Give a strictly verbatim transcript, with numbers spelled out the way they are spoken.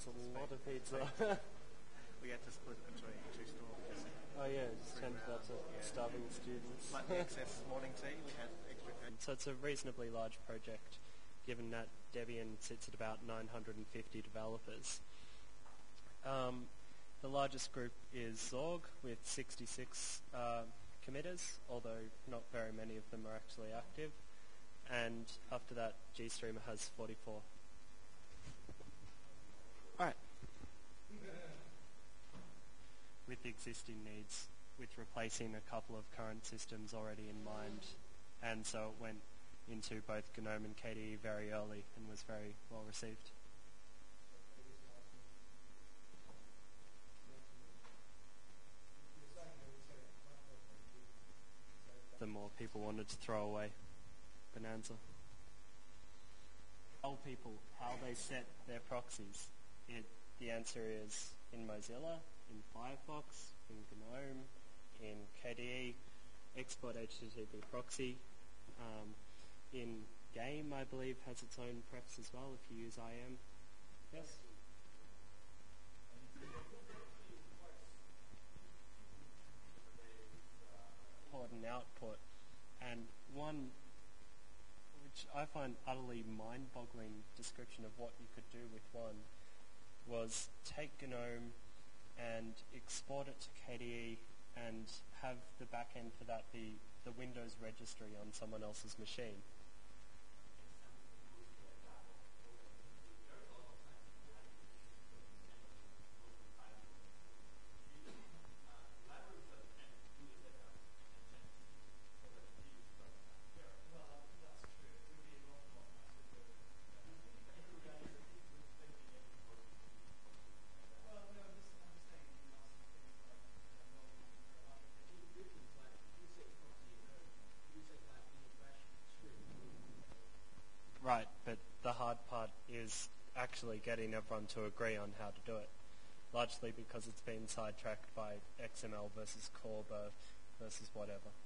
That's a lot of pizza. We had to split it between two stores. Oh yeah, just turned it out to yeah. starving students. Like the excess morning tea, we had extra tea. So it's a reasonably large project, given that Debian sits at about nine hundred fifty developers. Um, the largest group is Zorg with sixty-six uh, committers, although not very many of them are actually active. And after that, GStreamer has forty-four. Alright. With the existing needs, with replacing a couple of current systems already in mind, and so it went into both GNOME and K D E very early and was very well received. The more people wanted to throw away Bonanza. Tell people how they set their proxies. It, the answer is in Mozilla, in Firefox, in GNOME, in K D E, export H T T P proxy. Um, in Game, I believe, has its own prex as well if you use I M. Yes? Port and output. And one which I find utterly mind-boggling description of what you could do with one was take GNOME and export it to K D E and have the back end for that be the Windows registry on someone else's machine. Right, but the hard part is actually getting everyone to agree on how to do it, largely because it's been sidetracked by X M L versus Corba versus whatever.